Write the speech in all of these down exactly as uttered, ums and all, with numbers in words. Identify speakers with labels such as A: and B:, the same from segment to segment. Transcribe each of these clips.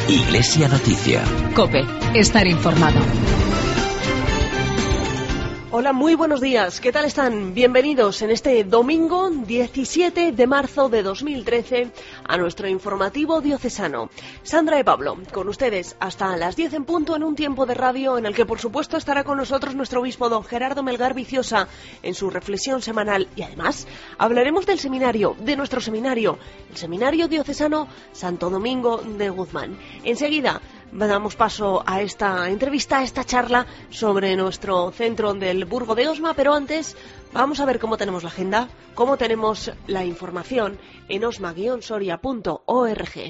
A: Iglesia Noticia.
B: COPE. Estar informado.
C: Hola, muy buenos días. ¿Qué tal están? Bienvenidos en este domingo diecisiete de marzo de dos mil trece a nuestro informativo diocesano. Sandra y Pablo, con ustedes hasta las diez en punto en un tiempo de radio en el que por supuesto estará con nosotros nuestro obispo don Gerardo Melgar Viciosa en su reflexión semanal y además hablaremos del seminario, de nuestro seminario, el Seminario Diocesano Santo Domingo de Guzmán. Enseguida damos paso a esta entrevista, a esta charla sobre nuestro centro del Burgo de Osma, pero antes vamos a ver cómo tenemos la agenda, cómo tenemos la información en osma guion soria punto org.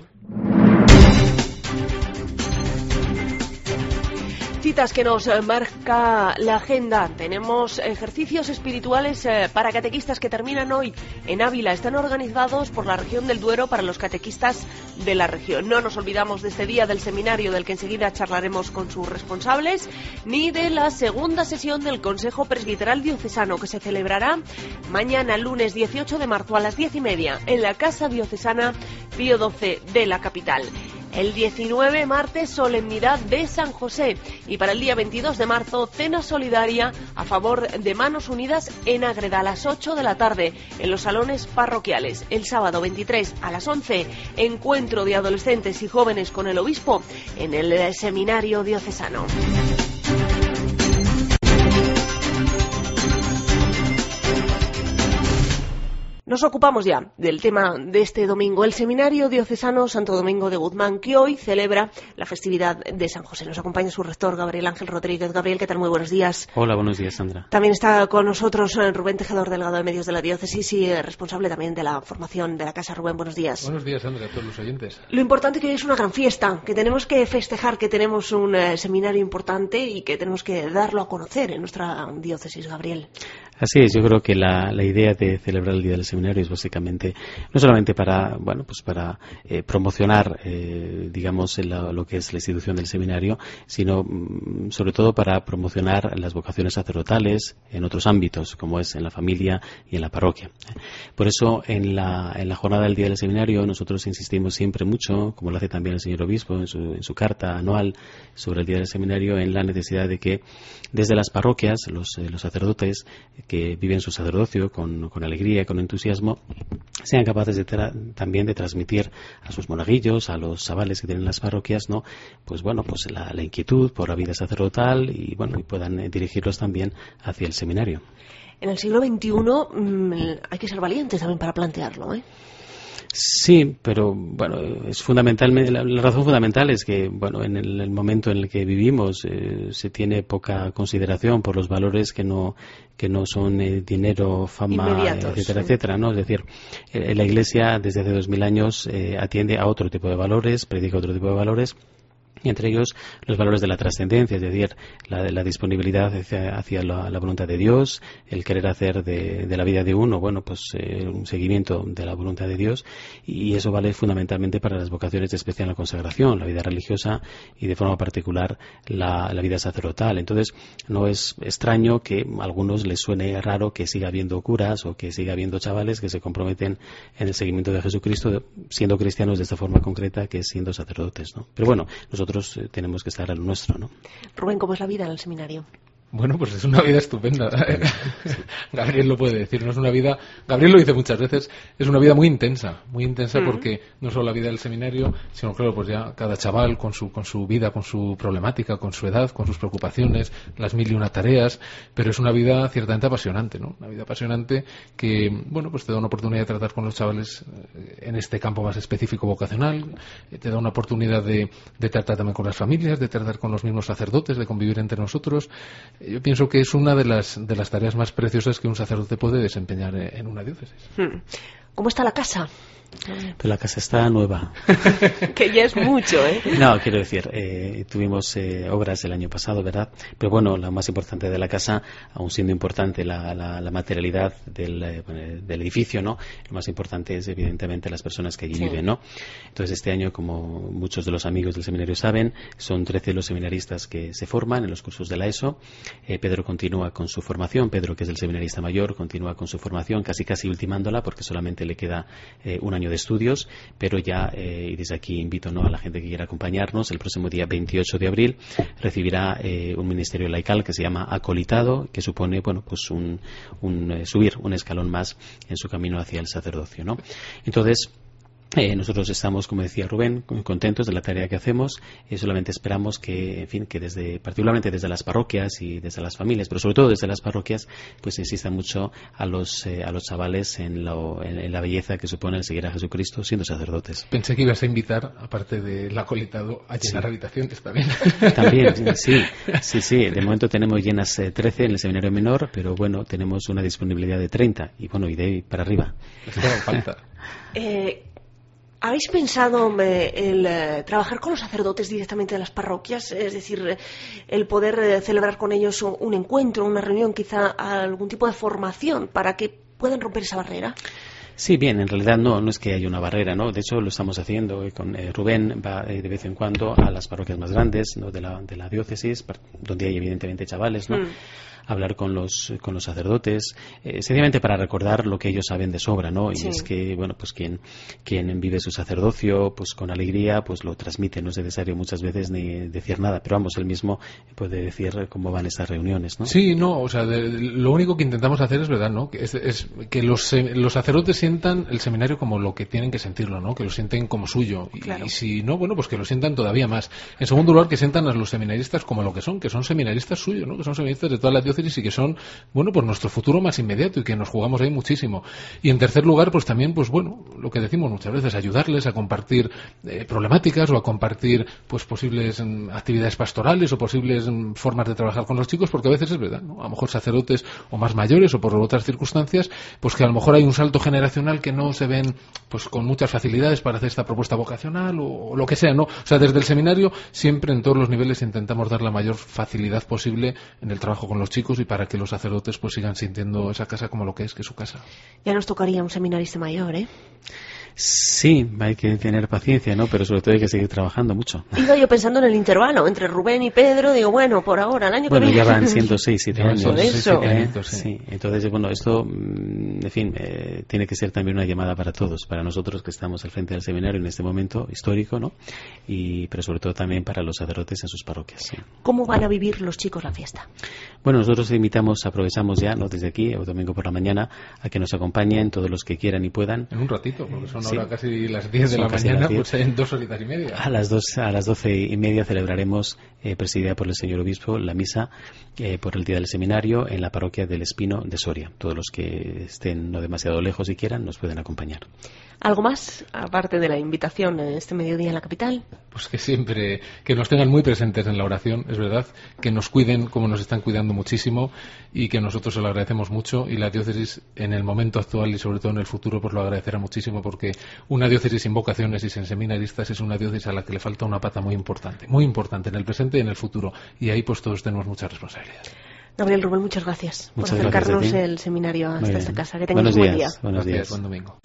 C: Citas que nos marca la agenda. Tenemos ejercicios espirituales eh, para catequistas que terminan hoy en Ávila. Están organizados por la región del Duero para los catequistas de la región. No nos olvidamos de este día del seminario del que enseguida charlaremos con sus responsables, ni de la segunda sesión del Consejo Presbiteral Diocesano que se celebrará mañana lunes dieciocho de marzo a las diez y media en la Casa Diocesana Pío doce de la capital. El diecinueve, martes, solemnidad de San José. Y para el día veintidós de marzo, cena solidaria a favor de Manos Unidas en Ágreda a las ocho de la tarde en los salones parroquiales. El sábado veintitrés a las once, encuentro de adolescentes y jóvenes con el obispo en el Seminario Diocesano. Nos ocupamos ya del tema de este domingo, el Seminario Diocesano Santo Domingo de Guzmán, que hoy celebra la festividad de San José. Nos acompaña su rector, Gabriel Ángel Rodríguez. Gabriel, ¿qué tal? Muy buenos días.
D: Hola, buenos días, Sandra.
C: También está con nosotros Rubén Tejedor, delegado de medios de la diócesis y responsable también de la formación de la casa. Rubén, buenos días.
E: Buenos días, Sandra, a todos los oyentes.
C: Lo importante que hoy es una gran fiesta, que tenemos que festejar, que tenemos un eh, seminario importante y que tenemos que darlo a conocer en nuestra diócesis, Gabriel.
D: Así es, yo creo que la, la idea de celebrar el Día del Seminario es básicamente, no solamente para, bueno, pues para eh, promocionar, eh, digamos, la, lo que es la institución del seminario, sino mm, sobre todo para promocionar las vocaciones sacerdotales en otros ámbitos, como es en la familia y en la parroquia. Por eso, en la, en la jornada del Día del Seminario, nosotros insistimos siempre mucho, como lo hace también el señor obispo en su, en su carta anual sobre el Día del Seminario, en la necesidad de que desde las parroquias, los, eh, los sacerdotes que viven su sacerdocio con, con alegría y con entusiasmo, sean capaces de tra también de transmitir a sus monaguillos, a los chavales que tienen las parroquias, ¿no? Pues bueno, pues la, la inquietud por la vida sacerdotal y bueno, y puedan eh, dirigirlos también hacia el seminario.
C: En el siglo veintiuno mmm, hay que ser valientes también para plantearlo, ¿eh?
D: Sí, pero bueno, es fundamentalmente la, la razón fundamental es que bueno, en el, el momento en el que vivimos eh, se tiene poca consideración por los valores que no que no son eh, dinero, fama,
C: inmediatos,
D: etcétera,
C: sí.
D: etcétera, ¿no? Es decir, eh, la Iglesia desde hace dos mil años eh, atiende a otro tipo de valores, predica otro tipo de valores. Y entre ellos los valores de la trascendencia, es decir, la, la disponibilidad hacia, hacia la, la voluntad de Dios, el querer hacer de, de la vida de uno, bueno, pues eh, un seguimiento de la voluntad de Dios, y eso vale fundamentalmente para las vocaciones de especial consagración, la vida religiosa y de forma particular la, la vida sacerdotal. Entonces, no es extraño que a algunos les suene raro que siga habiendo curas o que siga habiendo chavales que se comprometen en el seguimiento de Jesucristo, siendo cristianos de esta forma concreta que es siendo sacerdotes, ¿no? Pero bueno, nosotros Nosotros tenemos que estar a lo nuestro, ¿no?
C: Rubén, ¿cómo es la vida en el seminario?
E: Bueno, pues es una vida estupenda. Gabriel lo puede decir, no es una vida... Gabriel lo dice muchas veces, es una vida muy intensa, muy intensa mm. porque no solo la vida del seminario, sino claro, pues ya cada chaval con su con su vida, con su problemática, con su edad, con sus preocupaciones, las mil y una tareas, pero es una vida ciertamente apasionante, ¿no? Una vida apasionante que, bueno, pues te da una oportunidad de tratar con los chavales en este campo más específico vocacional, te da una oportunidad de, de tratar también con las familias, de tratar con los mismos sacerdotes, de convivir entre nosotros. Yo pienso que es una de las, de las tareas más preciosas que un sacerdote puede desempeñar en una diócesis.
C: ¿Cómo está la casa?
D: Pero la casa está nueva.
C: Que ya es mucho, ¿eh?
D: No, quiero decir, eh, tuvimos eh, obras el año pasado, ¿verdad? Pero bueno, lo más importante de la casa, aun siendo importante la, la, la materialidad del, eh, del edificio, ¿no? Lo más importante es, evidentemente, las personas que allí sí. viven, ¿no? Entonces, este año, como muchos de los amigos del seminario saben, son trece los seminaristas que se forman en los cursos de la ESO. Eh, Pedro continúa con su formación. Pedro, que es el seminarista mayor, continúa con su formación, casi casi ultimándola, porque solamente le queda eh, una año de estudios, pero ya, eh, y desde aquí invito, ¿no?, a la gente que quiera acompañarnos, el próximo día veintiocho de abril recibirá eh, un ministerio laical que se llama acolitado, que supone, bueno, pues un, un eh, subir un escalón más en su camino hacia el sacerdocio, ¿no? Entonces, Eh, nosotros estamos, como decía Rubén, contentos de la tarea que hacemos, y solamente esperamos que, en fin, que desde, particularmente desde las parroquias y desde las familias, pero sobre todo desde las parroquias, pues insista mucho a los eh, a los chavales en, lo, en, en la belleza que supone el seguir a Jesucristo siendo sacerdotes.
E: Pensé que ibas a invitar, aparte del acolitado, a llenar
D: Sí.
E: habitaciones también.
D: También, sí, sí, sí. De momento tenemos llenas eh, trece en el seminario menor, pero bueno, tenemos una disponibilidad de treinta, y bueno, y de ahí para arriba.
E: Esto falta.
C: Eh, ¿Habéis pensado eh, el eh, trabajar con los sacerdotes directamente de las parroquias? Es decir, eh, el poder eh, celebrar con ellos un, un encuentro, una reunión, quizá algún tipo de formación para que puedan romper esa barrera.
D: Sí, bien, en realidad no, no es que haya una barrera, ¿no? De hecho, lo estamos haciendo eh, con eh, Rubén, va eh, de vez en cuando a las parroquias más grandes, ¿no?, de la, de la diócesis, par- donde hay evidentemente chavales, ¿no?
C: Mm.
D: Hablar con los con los sacerdotes, eh, sencillamente para recordar lo que ellos saben de sobra, ¿no? Y
C: Sí.
D: es que, bueno, pues quien quien vive su sacerdocio, pues con alegría, pues lo transmite. No es necesario muchas veces ni decir nada, pero vamos, él mismo puede decir cómo van esas reuniones, ¿no?
E: Sí, no, o sea, de- lo único que intentamos hacer es verdad, ¿no? Que es, es que los, se- los sacerdotes sientan el seminario como lo que tienen que sentirlo, ¿no? Que lo sienten como suyo. Y,
C: Claro.
E: y si no, bueno, pues que lo sientan todavía más. En segundo lugar, que sientan a los seminaristas como lo que son, que son seminaristas suyos, ¿no? Que son seminaristas de toda la diócesis y que son, bueno, pues nuestro futuro más inmediato y que nos jugamos ahí muchísimo. Y en tercer lugar, pues también, pues bueno, lo que decimos muchas veces, ayudarles a compartir eh, problemáticas o a compartir, pues posibles mm, actividades pastorales o posibles mm, formas de trabajar con los chicos, porque a veces es verdad, ¿no? A lo mejor sacerdotes o más mayores o por otras circunstancias, pues que a lo mejor hay un salto generacional que no se ven, pues con muchas facilidades para hacer esta propuesta vocacional o, o lo que sea, ¿no? O sea, desde el seminario siempre en todos los niveles intentamos dar la mayor facilidad posible en el trabajo con los chicos y para que los sacerdotes pues sigan sintiendo esa casa como lo que es, que es su casa.
C: Ya nos tocaría un seminarista mayor, ¿eh?
D: Sí, hay que tener paciencia, ¿no? Pero sobre todo hay que seguir trabajando mucho.
C: Iba yo pensando en el intervalo entre Rubén y Pedro, digo, bueno, por ahora, el año
D: Bueno,
C: que viene.
D: ya van ciento seis, siete
E: Ya van
D: años.
C: Por
E: ciento seis,
C: eso.
E: siete
D: ¿Eh?
E: añitos, sí.
D: Sí, entonces, bueno, esto, mm, en fin, eh, tiene que ser también una llamada para todos, para nosotros que estamos al frente del seminario en este momento histórico, ¿no? Y, pero sobre todo también para los sacerdotes en sus parroquias. Sí.
C: ¿Cómo van a vivir los chicos la fiesta?
D: Bueno, nosotros invitamos, aprovechamos ya, ¿no?, desde aquí, o domingo por la mañana, a que nos acompañen todos los que quieran y puedan.
E: En un ratito, porque son
D: Sí.
E: ahora casi las diez de
D: Son
E: la
D: casi
E: mañana,
D: las diez.
E: pues en dos horitas y media.
D: A las dos, a las doce y media celebraremos, eh, presidida por el señor obispo, la misa eh, por el día del seminario en la parroquia del Espino de Soria. Todos los que estén no demasiado lejos y quieran nos pueden acompañar.
C: ¿Algo más, aparte de la invitación en este mediodía en la capital?
E: Pues que siempre, que nos tengan muy presentes en la oración, es verdad, que nos cuiden como nos están cuidando muchísimo y que nosotros se lo agradecemos mucho y la diócesis en el momento actual y sobre todo en el futuro pues lo agradecerá muchísimo porque una diócesis sin vocaciones y sin seminaristas es una diócesis a la que le falta una pata muy importante, muy importante en el presente y en el futuro y ahí pues todos tenemos mucha responsabilidad.
C: Gabriel, Rubén, muchas gracias
D: Muchas
C: por
D: gracias a
C: acercarnos
D: ti.
C: el seminario
D: Muy
C: hasta
D: bien.
C: esta casa. Que tengáis
D: Buenos
C: un buen
D: días.
C: día.
D: Buenos
E: Gracias,
D: días.
E: buen domingo.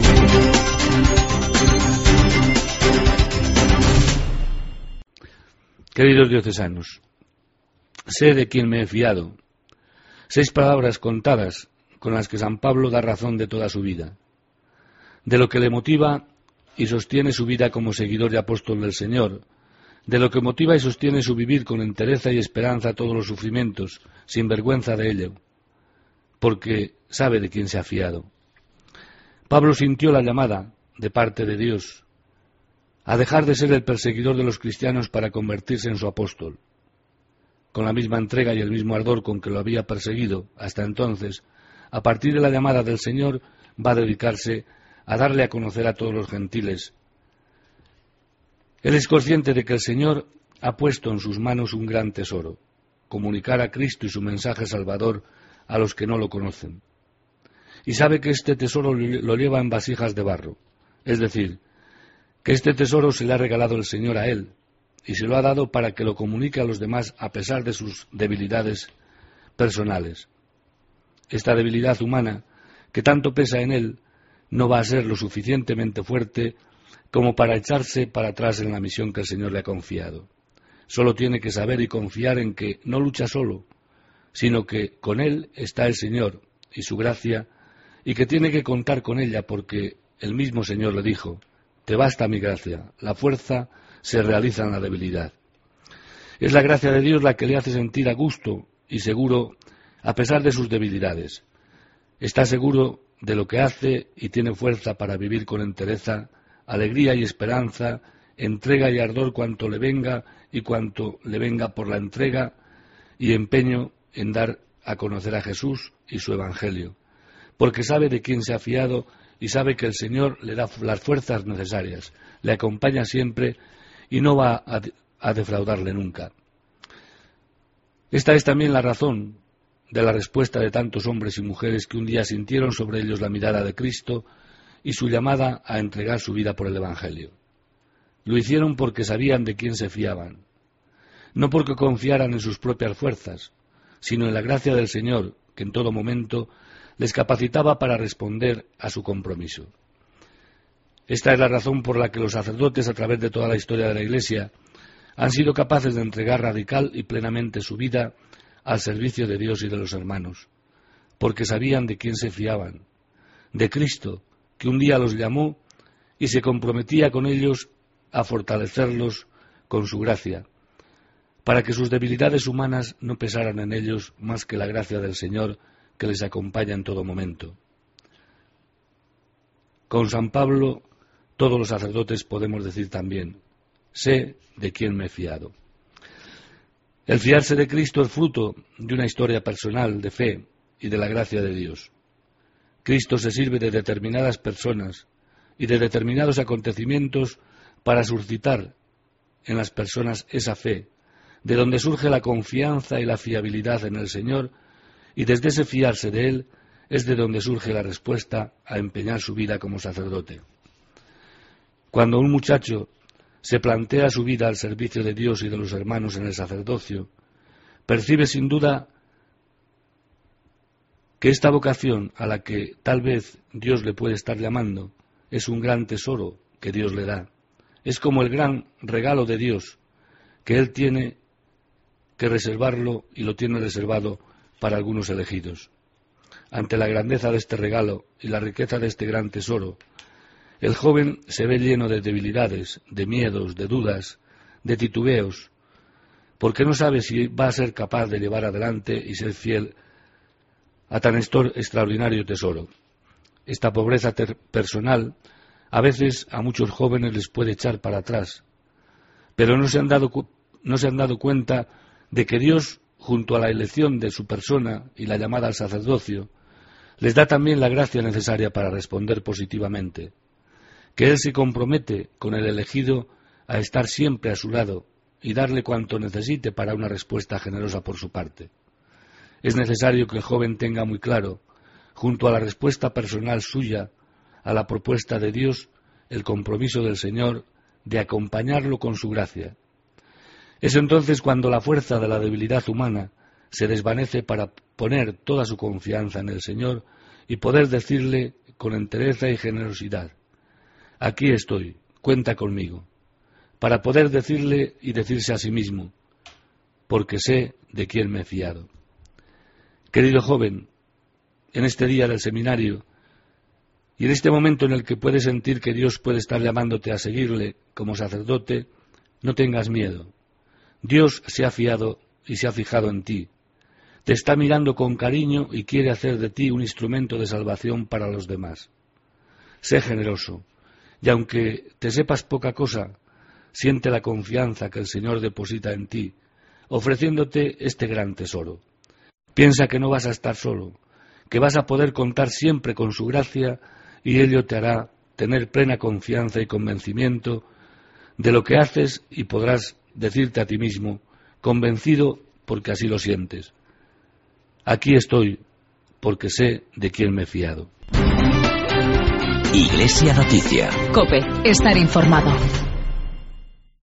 A: Queridos diocesanos, sé de quién me he fiado. Seis palabras contadas con las que San Pablo da razón de toda su vida, de lo que le motiva y sostiene su vida como seguidor y apóstol del Señor, de lo que motiva y sostiene su vivir con entereza y esperanza todos los sufrimientos, sin vergüenza de ello, porque sabe de quién se ha fiado. Pablo sintió la llamada de parte de Dios a dejar de ser el perseguidor de los cristianos para convertirse en su apóstol. Con la misma entrega y el mismo ardor con que lo había perseguido hasta entonces, a partir de la llamada del Señor va a dedicarse a darle a conocer a todos los gentiles. Él es consciente de que el Señor ha puesto en sus manos un gran tesoro, comunicar a Cristo y su mensaje salvador a los que no lo conocen. Y sabe que este tesoro lo lleva en vasijas de barro, es decir, que este tesoro se le ha regalado el Señor a él, y se lo ha dado para que lo comunique a los demás a pesar de sus debilidades personales. Esta debilidad humana, que tanto pesa en él, no va a ser lo suficientemente fuerte como para echarse para atrás en la misión que el Señor le ha confiado. Solo tiene que saber y confiar en que no lucha solo, sino que con él está el Señor y su gracia, y que tiene que contar con ella porque el mismo Señor le dijo: «Te basta mi gracia, la fuerza se realiza en la debilidad». Es la gracia de Dios la que le hace sentir a gusto y seguro a pesar de sus debilidades. Está seguro de lo que hace y tiene fuerza para vivir con entereza, alegría y esperanza, entrega y ardor cuanto le venga y cuanto le venga por la entrega y empeño en dar a conocer a Jesús y su Evangelio, porque sabe de quién se ha fiado y sabe que el Señor le da las fuerzas necesarias, le acompaña siempre y no va a, a defraudarle nunca. Esta es también la razón de la respuesta de tantos hombres y mujeres que un día sintieron sobre ellos la mirada de Cristo y su llamada a entregar su vida por el Evangelio. Lo hicieron porque sabían de quién se fiaban, no porque confiaran en sus propias fuerzas, sino en la gracia del Señor, que en todo momento les capacitaba para responder a su compromiso. Esta es la razón por la que los sacerdotes, a través de toda la historia de la Iglesia, han sido capaces de entregar radical y plenamente su vida al servicio de Dios y de los hermanos, porque sabían de quién se fiaban, de Cristo, que un día los llamó y se comprometía con ellos a fortalecerlos con su gracia, para que sus debilidades humanas no pesaran en ellos más que la gracia del Señor que les acompaña en todo momento. Con San Pablo, todos los sacerdotes podemos decir también: sé de quién me he fiado. El fiarse de Cristo es fruto de una historia personal de fe y de la gracia de Dios. Cristo se sirve de determinadas personas y de determinados acontecimientos para suscitar en las personas esa fe, de donde surge la confianza y la fiabilidad en el Señor, y desde ese fiarse de Él es de donde surge la respuesta a empeñar su vida como sacerdote. Cuando un muchacho se plantea su vida al servicio de Dios y de los hermanos en el sacerdocio, percibe sin duda que esta vocación a la que tal vez Dios le puede estar llamando es un gran tesoro que Dios le da. Es como el gran regalo de Dios, que Él tiene que reservarlo y lo tiene reservado para algunos elegidos. Ante la grandeza de este regalo y la riqueza de este gran tesoro, el joven se ve lleno de debilidades, de miedos, de dudas, de titubeos, porque no sabe si va a ser capaz de llevar adelante y ser fiel a tan extraordinario tesoro. Esta pobreza personal a veces a muchos jóvenes les puede echar para atrás, pero no se han dado, no se han dado cuenta de que Dios, junto a la elección de su persona y la llamada al sacerdocio, les da también la gracia necesaria para responder positivamente, que Él se compromete con el elegido a estar siempre a su lado y darle cuanto necesite para una respuesta generosa por su parte. Es necesario que el joven tenga muy claro, junto a la respuesta personal suya a la propuesta de Dios, el compromiso del Señor de acompañarlo con su gracia. Es entonces cuando la fuerza de la debilidad humana se desvanece para poner toda su confianza en el Señor y poder decirle con entereza y generosidad: aquí estoy, cuenta conmigo, para poder decirle y decirse a sí mismo: porque sé de quién me he fiado. Querido joven, en este día del seminario y en este momento en el que puedes sentir que Dios puede estar llamándote a seguirle como sacerdote, no tengas miedo. Dios se ha fiado y se ha fijado en ti. Te está mirando con cariño y quiere hacer de ti un instrumento de salvación para los demás. Sé generoso, y aunque te sepas poca cosa, siente la confianza que el Señor deposita en ti, ofreciéndote este gran tesoro. Piensa que no vas a estar solo, que vas a poder contar siempre con su gracia, y ello te hará tener plena confianza y convencimiento de lo que haces, y podrás decirte a ti mismo, convencido porque así lo sientes: aquí estoy, porque sé de quién me he fiado.
B: Iglesia Noticia. COPE, estar informado.